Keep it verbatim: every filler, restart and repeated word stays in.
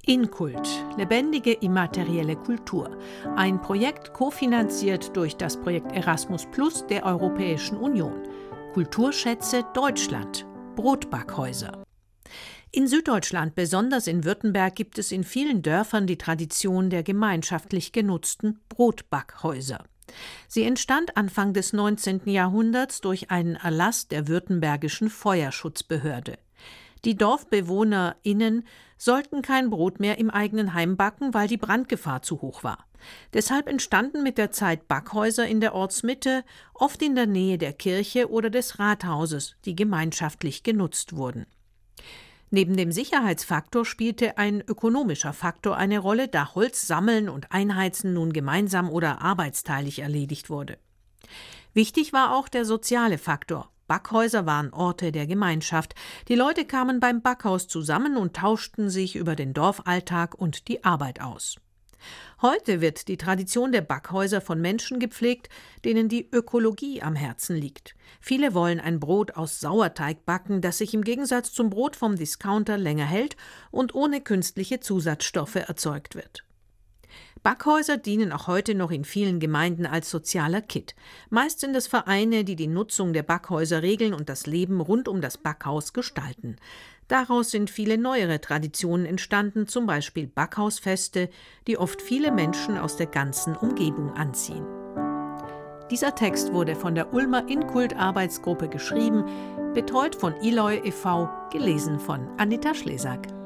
Inkult, lebendige immaterielle Kultur. Ein Projekt kofinanziert durch das Projekt Erasmus Plus der Europäischen Union. Kulturschätze Deutschland. Brotbackhäuser. In Süddeutschland, besonders in Württemberg, gibt es in vielen Dörfern die Tradition der gemeinschaftlich genutzten Brotbackhäuser. Sie entstand Anfang des neunzehnten Jahrhunderts durch einen Erlass der württembergischen Feuerschutzbehörde. Die DorfbewohnerInnen sollten kein Brot mehr im eigenen Heim backen, weil die Brandgefahr zu hoch war. Deshalb entstanden mit der Zeit Backhäuser in der Ortsmitte, oft in der Nähe der Kirche oder des Rathauses, die gemeinschaftlich genutzt wurden. Neben dem Sicherheitsfaktor spielte ein ökonomischer Faktor eine Rolle, da Holz sammeln und einheizen nun gemeinsam oder arbeitsteilig erledigt wurde. Wichtig war auch der soziale Faktor. Backhäuser waren Orte der Gemeinschaft. Die Leute kamen beim Backhaus zusammen und tauschten sich über den Dorfalltag und die Arbeit aus. Heute wird die Tradition der Backhäuser von Menschen gepflegt, denen die Ökologie am Herzen liegt. Viele wollen ein Brot aus Sauerteig backen, das sich im Gegensatz zum Brot vom Discounter länger hält und ohne künstliche Zusatzstoffe erzeugt wird. Backhäuser dienen auch heute noch in vielen Gemeinden als sozialer Kitt. Meist sind es Vereine, die die Nutzung der Backhäuser regeln und das Leben rund um das Backhaus gestalten. Daraus sind viele neuere Traditionen entstanden, zum Beispiel Backhausfeste, die oft viele Menschen aus der ganzen Umgebung anziehen. Dieser Text wurde von der Ulmer Inkult-Arbeitsgruppe geschrieben, betreut von Eloy e V, gelesen von Anita Schlesak.